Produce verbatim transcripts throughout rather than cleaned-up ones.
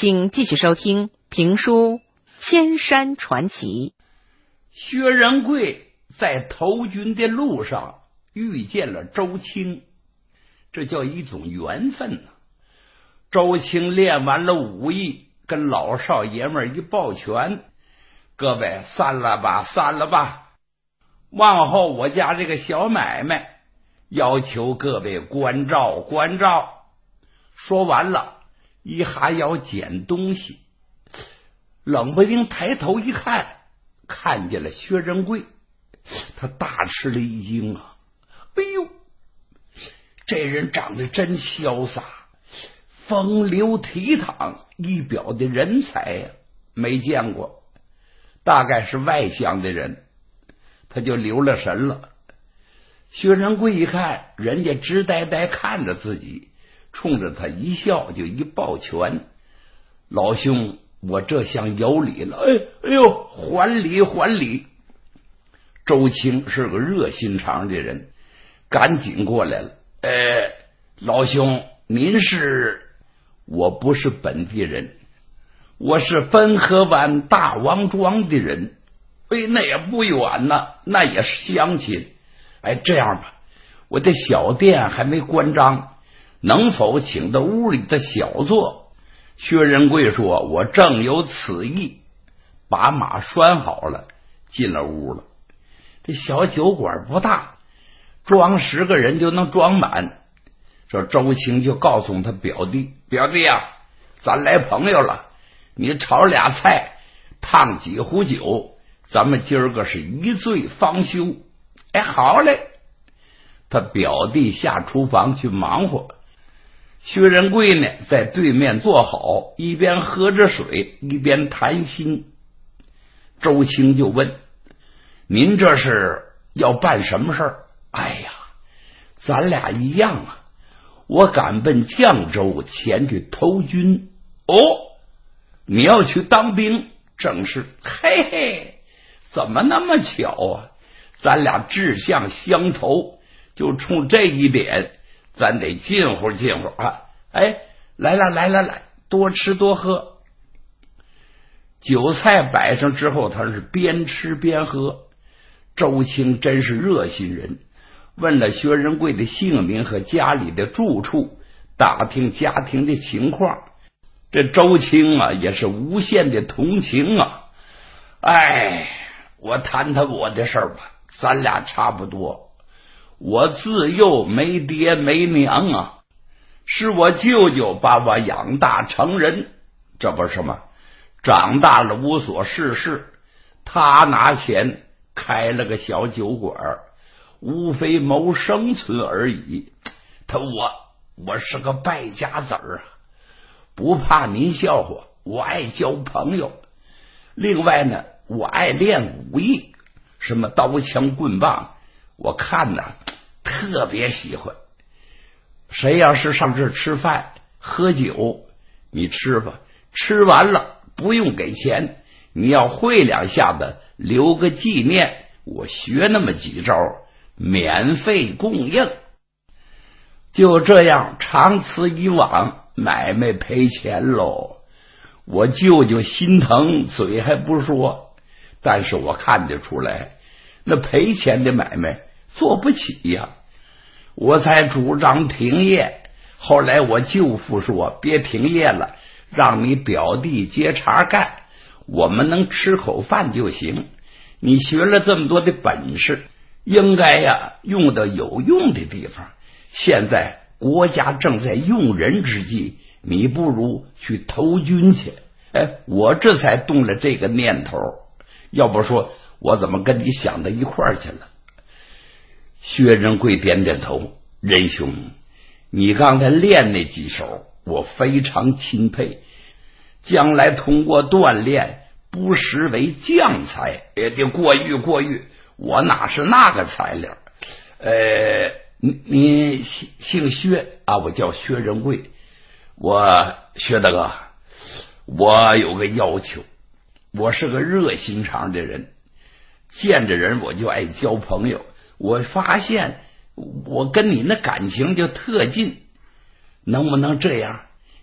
请继续收听评书《千山传奇》。 薛仁贵在投军的路上遇见了周青，这叫一种缘分呢。周青练完了武艺，跟老少爷们一抱拳，各位散了吧，散了吧，往后我家这个小买卖要求各位关照关照。说完了，一哈要捡东西，冷不丁抬头一看，看见了薛仁贵，他大吃了一惊啊！哎呦，这人长得真潇洒，风流倜傥，一表的人才呀、啊，没见过，大概是外乡的人，他就留了神了。薛仁贵一看人家直呆呆看着自己，冲着他一笑，就一抱拳：“老兄，我这厢有礼了。”哎哎呦，还礼还礼！周青是个热心肠的人，赶紧过来了。呃，老兄，您是？我不是本地人，我是汾河湾大王庄的人。哎，那也不远呢，那也是乡亲。哎，这样吧，我的小店还没关张，能否请到屋里的小坐？薛仁贵说：“我正有此意。”把马拴好了，进了屋了。这小酒馆不大，装十个人就能装满。这周青就告诉他表弟：“表弟啊，咱来朋友了，你炒俩菜，烫几壶酒，咱们今儿个是一醉方休。”哎，好嘞！他表弟下厨房去忙活，薛仁贵呢在对面坐好，一边喝着水一边谈心。周青就问：“您这是要办什么事儿？”“哎呀，咱俩一样啊，我赶奔绛州前去投军。”“哦，你要去当兵？”“正是。”“嘿嘿，怎么那么巧啊？咱俩志向相投，就冲这一点，咱得近乎近乎啊！”“哎，来了来了来，多吃多喝。”酒菜摆上之后，他是边吃边喝。周青真是热心人，问了薛仁贵的姓名和家里的住处，打听家庭的情况。这周青啊也是无限的同情啊。哎，我谈谈我的事儿吧，咱俩差不多。我自幼没爹没娘啊，是我舅舅把我养大成人，这不是什么，长大了无所事事，他拿钱开了个小酒馆，无非谋生存而已。他我我是个败家子儿啊，不怕您笑话，我爱交朋友。另外呢，我爱练武艺，什么刀枪棍棒，我看呢特别喜欢。谁要是上这吃饭喝酒，你吃吧，吃完了不用给钱，你要会两下子留个纪念，我学那么几招，免费供应。就这样长此以往，买卖赔钱喽。我舅舅心疼，嘴还不说，但是我看得出来，那赔钱的买卖做不起呀。我才主张停业，后来我舅父说别停业了，让你表弟接茬干，我们能吃口饭就行。你学了这么多的本事，应该呀用到有用的地方。现在国家正在用人之际，你不如去投军去。哎，我这才动了这个念头，要不说我怎么跟你想到一块儿去了。薛仁贵点点头：“仁兄，你刚才练那几手我非常钦佩，将来通过锻炼不失为将才，也得过誉过誉，我哪是那个材料。呃，你你姓薛啊？我叫薛仁贵。我薛大哥，我有个要求，我是个热心肠的人，见着人我就爱交朋友。我发现我跟你那感情就特近，能不能这样？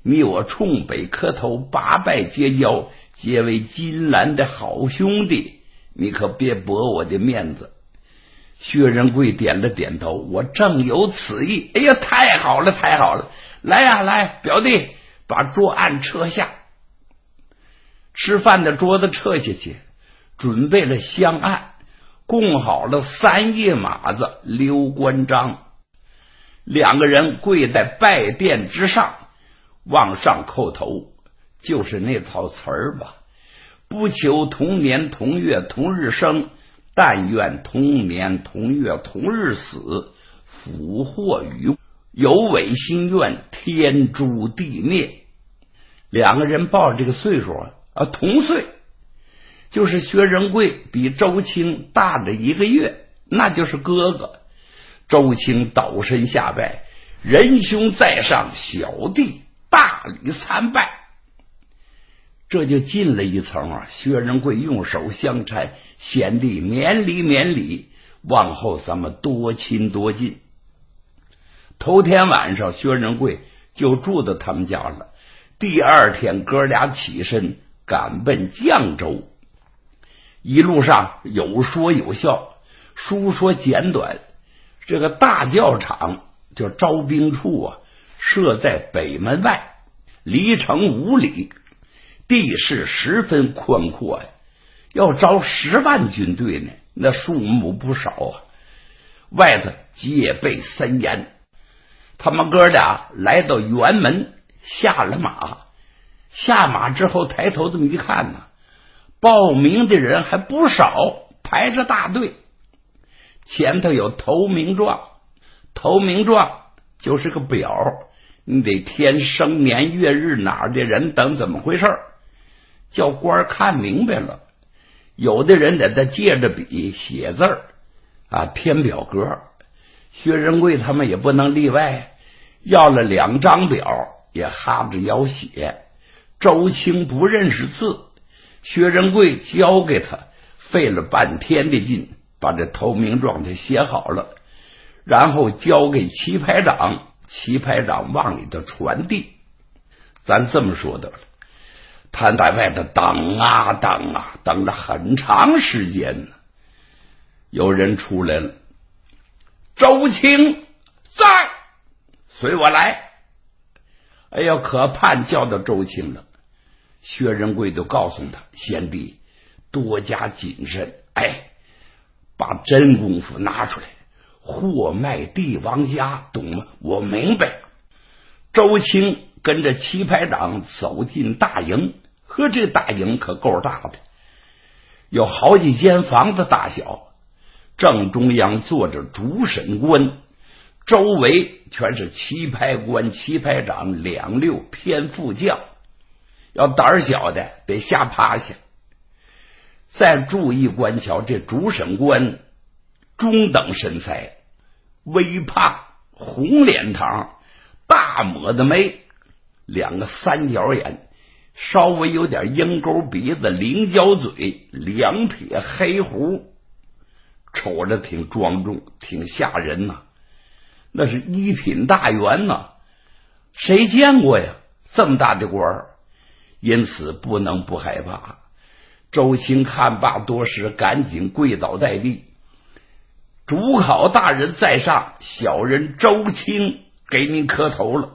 你我冲北磕头，八拜结交，结为金兰的好兄弟，你可别驳我的面子。薛仁贵点了点头，我正有此意。哎呀，太好了，太好了！来呀、啊，来，表弟，把桌案撤下。吃饭的桌子撤下去，准备了香案，供好了三叶马子、溜关张。两个人跪在拜殿之上，往上叩头，就是那套词儿吧：不求同年同月同日生，但愿同年同月同日死，福祸与有违心愿，天诛地灭。两个人报这个岁数啊，同岁，就是薛仁贵比周青大着一个月，那就是哥哥。周青倒身下拜，仁兄在上，小弟大礼参拜。这就进了一层啊！薛仁贵用手相搀，贤弟免礼免礼，往后咱们多亲多近。头天晚上，薛仁贵就住到他们家了。第二天，哥俩起身赶奔绛州。一路上有说有笑，书说简短。这个大教场就招兵处啊，设在北门外，离城五里，地势十分宽阔呀。要招十万军队呢，那数目不少啊。外头戒备森严。他们哥俩来到辕门，下了马。下马之后抬头这么一看呢，报名的人还不少，排着大队。前头有投名状，投名状就是个表，你得填生年月日哪儿的人等怎么回事，叫官看明白了。有的人得他借着笔写字儿啊，填表格。薛仁贵他们也不能例外，要了两张表，也哈着腰写。周青不认识字，薛仁贵交给他，费了半天的劲，把这投名状就写好了，然后交给齐排长，齐排长往里头传递。咱这么说的了，他在外头等啊等啊，等了很长时间呢。有人出来了，周青在，随我来。哎呀，可盼叫到周青了。薛仁贵就告诉他，贤弟多加谨慎，哎，把真功夫拿出来，货卖帝王家，懂吗？我明白。周青跟着齐排长走进大营，呵，这大营可够大的，有好几间房子大小。正中央坐着主审官，周围全是齐排官、齐排长两六偏副将，要胆小的得吓趴下。再注意观瞧，这主审官中等身材，微胖，红脸膛，大抹的眉，两个三角眼，稍微有点鹰钩鼻子，菱角嘴，两撇黑胡，瞅着挺庄重，挺吓人呐、啊。那是一品大员呐、啊，谁见过呀？这么大的官儿，因此不能不害怕。周青看罢多时，赶紧跪倒在地。主考大人在上，小人周青给您磕头了。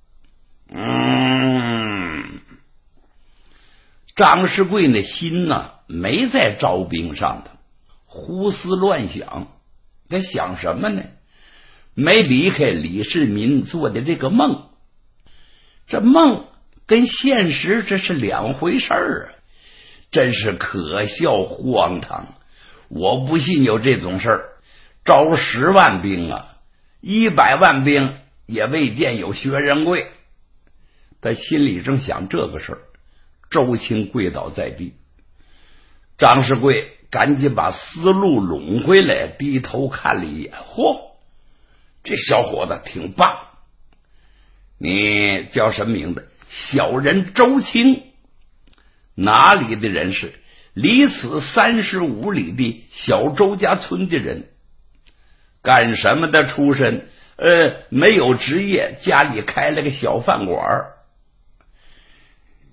嗯，张世贵那心呢，没在招兵上的，胡思乱想。在想什么呢？没离开李世民做的这个梦。这梦跟现实这是两回事儿啊，真是可笑荒唐。我不信有这种事儿，招十万兵啊，一百万兵也未见有薛仁贵。他心里正想这个事儿，周青跪倒在地。张世贵赶紧把思路拢回来，低头看了一眼，嚯，这小伙子挺棒。你叫什么名字？小人周青。哪里的人士？离此三十五里的小周家村的人。干什么的出身？呃，没有职业，家里开了个小饭馆。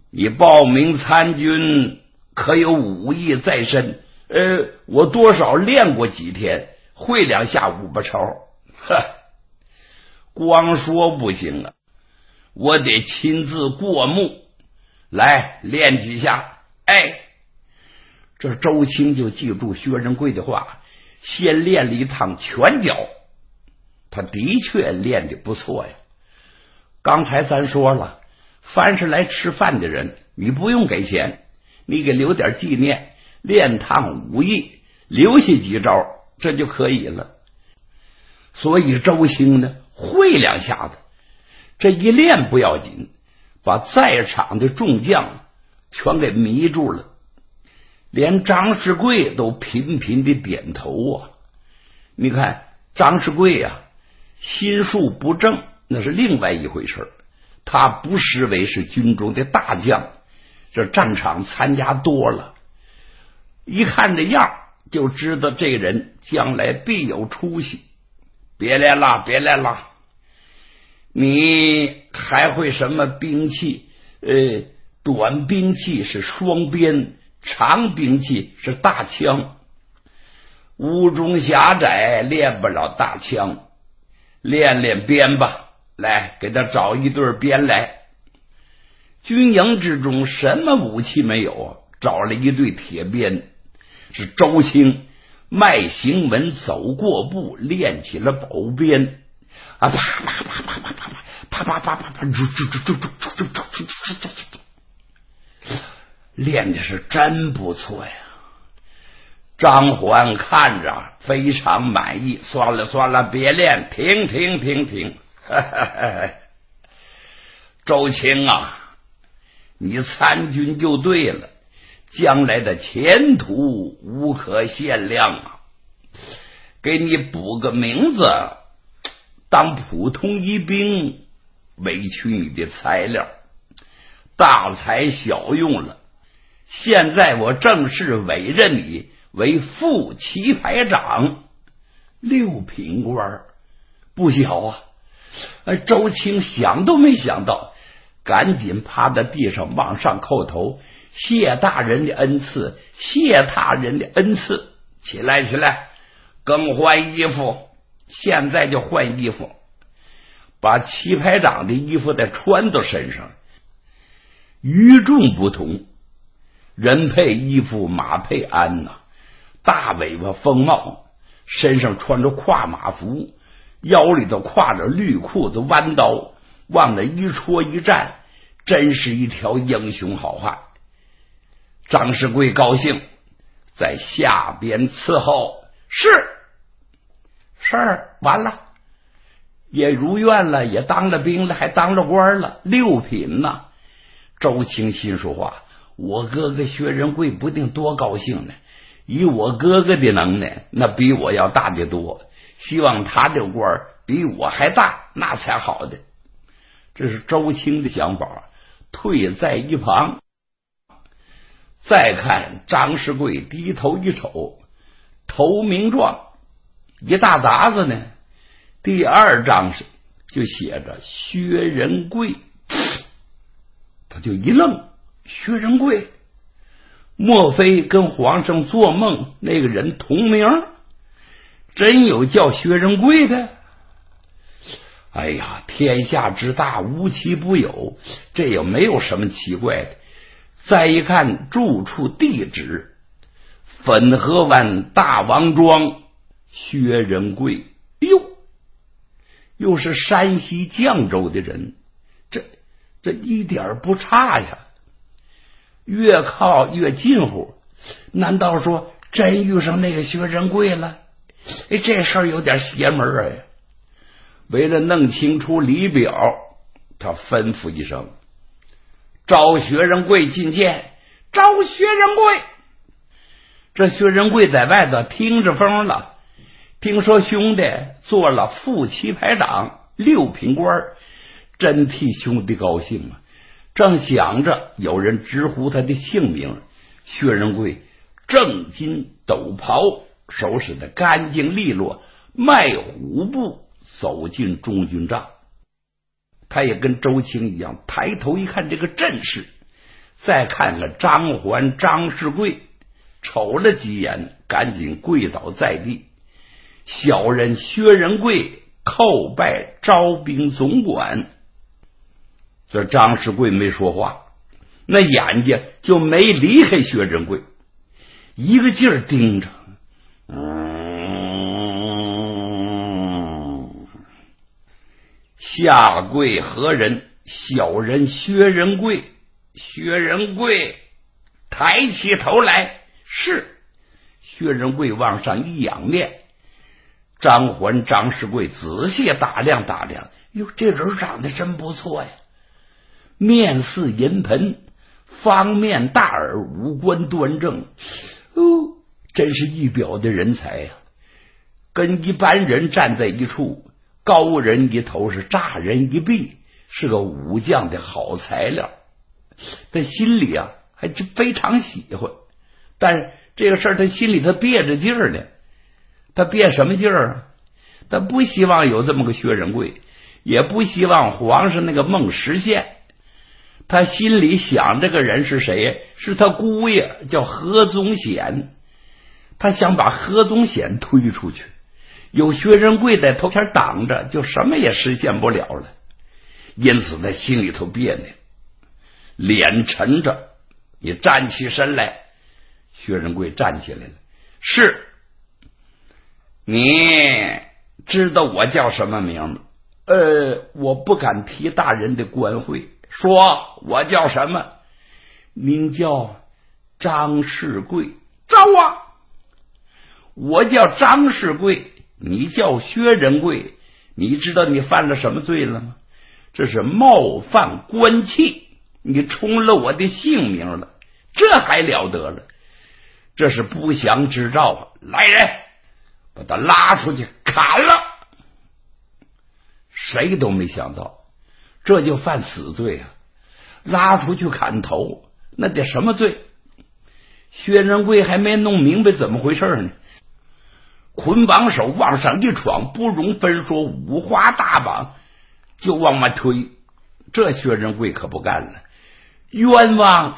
你报名参军可有武艺在身？呃，我多少练过几天，会两下五八朝。呵，光说不行啊，我得亲自过目，来练几下。哎，这周青就记住薛仁贵的话，先练了一趟拳脚，他的确练得不错呀。刚才咱说了，凡是来吃饭的人，你不用给钱，你给留点纪念，练趟武艺，留下几招，这就可以了。所以周兴呢，会两下子，这一练不要紧，把在场的众将全给迷住了，连张世贵都频频的点头啊。你看张世贵啊，心术不正那是另外一回事，他不失为是军中的大将，这战场参加多了，一看这样就知道这人将来必有出息。别练了，别练了，你还会什么兵器？呃，短兵器是双鞭，长兵器是大枪。屋中狭窄，练不了大枪，练练鞭吧，来给他找一对鞭来。军营之中什么武器没有，找了一对铁鞭。是周青迈行文走过步，练起了宝鞭啊，啪啪啪啪啪啪啪啪啪啪啪啪，练的是真不错呀。张环看着非常满意，算了算了，别练，停停停停。周青啊，你参军就对了，将来的前途无可限量啊！给你补个名字，当普通一兵，委屈你的材料，大材小用了。现在我正式委任你为副旗排长，六品官，不小啊！周青想都没想到，赶紧趴在地上往上叩头，谢大人的恩赐，谢大人的恩赐。起来起来，更换衣服，现在就换衣服，把旗排长的衣服再穿到身上。与众不同，人配衣服马配鞍呐、啊，大尾巴风帽，身上穿着跨马服，腰里头挎着绿裤子弯刀，往那一戳一站，真是一条英雄好汉。张世贵高兴，在下边伺候。是事儿完了，也如愿了，也当了兵了，还当了官了，六品呢。周青心说话，我哥哥薛仁贵不定多高兴呢，以我哥哥的能耐，那比我要大得多，希望他这官比我还大，那才好的。这是周青的想法，退在一旁。再看张世贵低头一瞅，头名状一大沓子呢，第二张是就写着薛仁贵，他就一愣，薛仁贵，莫非跟皇上做梦那个人同名？真有叫薛仁贵的？哎呀，天下之大，无奇不有，这也没有什么奇怪的。再一看住处地址，汾河湾大王庄，薛仁贵，哟，又是山西绛州的人，这这一点不差呀。越靠越近乎，难道说真遇上那个薛仁贵了？哎，这事儿有点邪门哎。为了弄清楚里表，他吩咐一声，召薛仁贵觐见。召薛仁贵。这薛仁贵在外头听着风了，听说兄弟做了副旗排长，六品官，真替兄弟高兴啊。正想着，有人直呼他的姓名，薛仁贵正襟斗袍，收拾得干净利落，迈虎步走进中军帐。他也跟周青一样，抬头一看这个阵势， 再看看张环、张世贵，瞅了几眼，赶紧跪倒在地。小人薛仁贵叩拜招兵总管。这张世贵没说话，那眼睛就没离开薛仁贵，一个劲儿盯着。嗯，下跪何人？小人薛仁贵。薛仁贵抬起头来，是。薛仁贵往上一仰面，张环、张世贵仔细打量打量，哟，这人长得真不错呀，面似银盆，方面大耳，五官端正，哦，真是一表的人才呀！跟一般人站在一处，高人一头，是乍人一臂，是个武将的好材料。他心里啊还真非常喜欢，但是这个事儿他心里他憋着劲儿呢。他憋什么劲儿啊？他不希望有这么个薛仁贵，也不希望皇上那个梦实现。他心里想这个人是谁？是他姑爷，叫何宗显。他想把何宗显推出去，有薛仁贵在头前挡着，就什么也实现不了了。因此他心里头别扭，脸沉着。你站起身来。薛仁贵站起来了。是。你知道我叫什么名吗？呃，我不敢提大人的官讳。说我叫什么？您叫张世贵。招啊！我叫张世贵，你叫薛仁贵，你知道你犯了什么罪了吗？这是冒犯官契，你冲了我的性命了，这还了得了？这是不祥之兆啊！来人，把他拉出去砍了。谁都没想到，这就犯死罪啊！拉出去砍头，那得什么罪？薛仁贵还没弄明白怎么回事呢，捆绑手往上一闯，不容分说，五花大绑就往外推。这薛仁贵可不干了，冤枉冤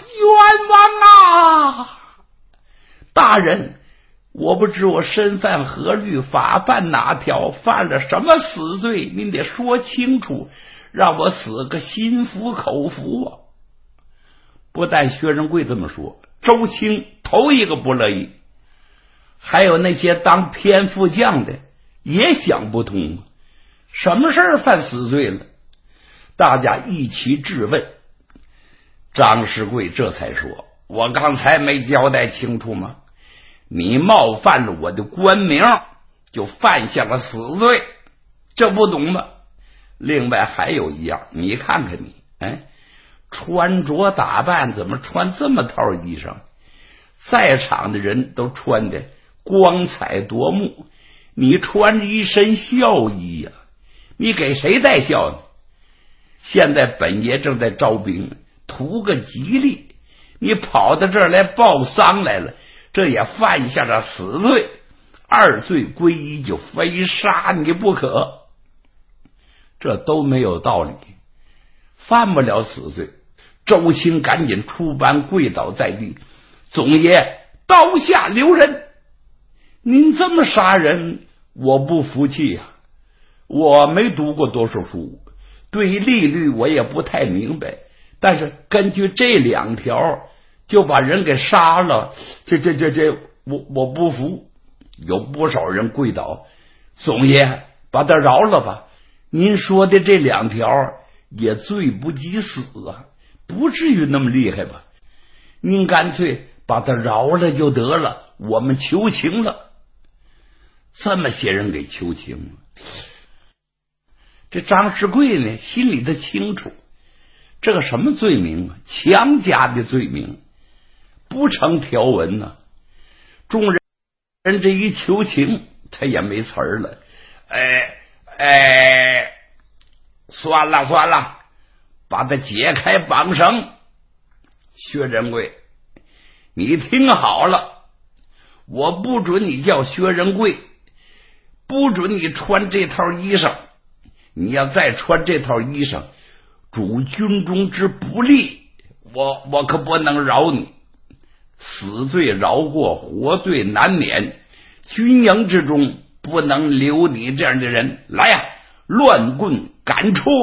枉啊！大人，我不知我身犯何律，法犯哪条，犯了什么死罪，您得说清楚，让我死个心服口服啊！不但薛仁贵这么说，周青头一个不乐意，还有那些当偏副将的也想不通，什么事儿犯死罪了？大家一起质问。张世贵这才说：我刚才没交代清楚吗？你冒犯了我的官名，就犯下了死罪，这不懂吗？另外还有一样，你看看你，哎，穿着打扮怎么穿这么套衣裳？在场的人都穿的光彩夺目，你穿着一身孝衣呀、啊，你给谁带孝呢？现在本爷正在招兵，图个吉利，你跑到这儿来报丧来了，这也犯下了死罪，二罪归一，就非杀你不可。这都没有道理，犯不了死罪。周青赶紧出班跪倒在地，总爷刀下留人。您这么杀人，我不服气啊！我没读过多少书，对于利率我也不太明白，但是根据这两条就把人给杀了，这这这这我我不服。有不少人跪倒，总爷把他饶了吧，您说的这两条也罪不及死啊，不至于那么厉害吧？您干脆把他饶了就得了，我们求情了。这么些人给求情了，这张世贵呢心里头清楚，这个什么罪名啊？强加的罪名，不成条文呢、啊。众人人这一求情，他也没词儿了。哎哎，算了算了，把他解开绑绳。薛仁贵，你听好了，我不准你叫薛仁贵，不准你穿这套衣裳，你要再穿这套衣裳，主军中之不利， 我我可不能饶你，死罪饶过，活罪难免，军营之中不能留你这样的人。来呀、啊，乱棍赶出！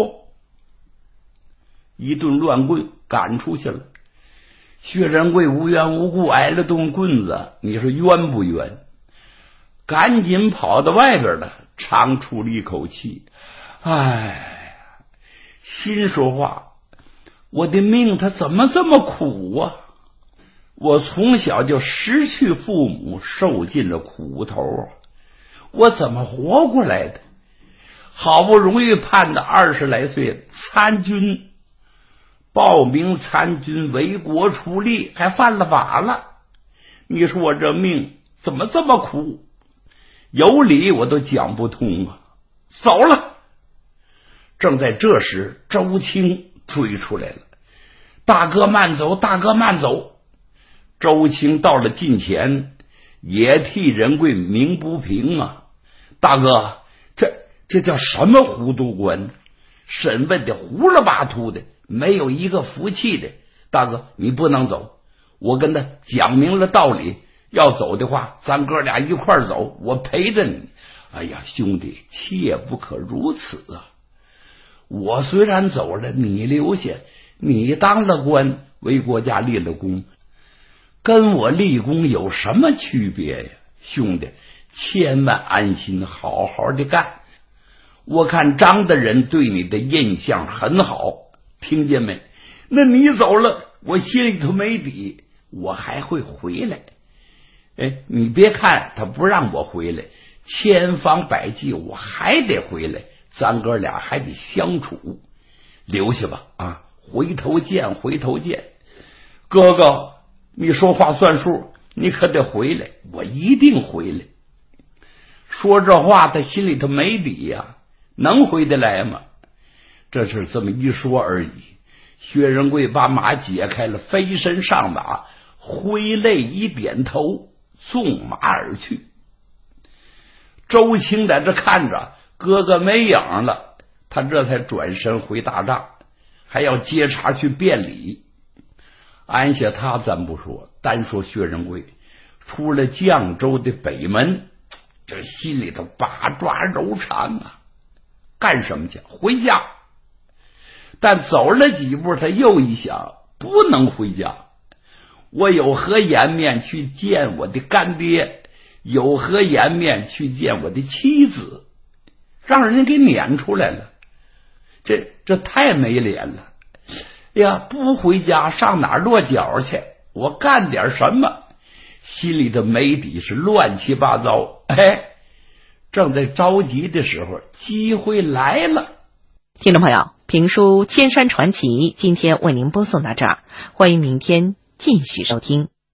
一顿乱棍赶出去了。薛仁贵无缘无故挨了顿棍子，你说冤不冤？赶紧跑到外边了，长出了一口气，哎，心说话，我的命他怎么这么苦啊？我从小就失去父母，受尽了苦头啊，我怎么活过来的？好不容易盼到二十来岁参军，报名参军为国出力，还犯了法了。你说我这命怎么这么苦？有理我都讲不通啊！走了。正在这时，周青追出来了，大哥慢走，大哥慢走。周青到了近前，也替仁贵鸣不平啊！大哥，这这叫什么糊涂官？审问的胡了八涂的，没有一个服气的。大哥，你不能走，我跟他讲明了道理，要走的话，咱哥俩一块走，我陪着你。哎呀，兄弟，切不可如此啊！我虽然走了，你留下，你当了官，为国家立了功，跟我立功有什么区别呀？兄弟，千万安心，好好的干。我看张大人对你的印象很好，听见没？那你走了，我心里头没底，我还会回来。哎，你别看他不让我回来，千方百计我还得回来，咱哥俩还得相处。留下吧啊，回头见，回头见。哥哥，你说话算数，你可得回来，我一定回来。说这话他心里头没底呀、啊，能回得来吗？这是这么一说而已。薛仁贵把马解开了，飞身上马，挥泪一点头，纵马而去。周青在这看着哥哥没影了，他这才转身回大帐，还要接茬去辩理。按下他咱不说，单说薛仁贵出了绛州的北门，这心里头八爪揉缠啊！干什么去？回家。但走了几步，他又一想，不能回家。我有何颜面去见我的干爹？有何颜面去见我的妻子？让人给撵出来了，这这太没脸了。哎呀，不回家上哪儿落脚去？我干点什么？心里的没底，是乱七八糟。哎，正在着急的时候，机会来了。 听众朋友，评书《千山传奇》今天为您播送到这儿，欢迎明天继续收听。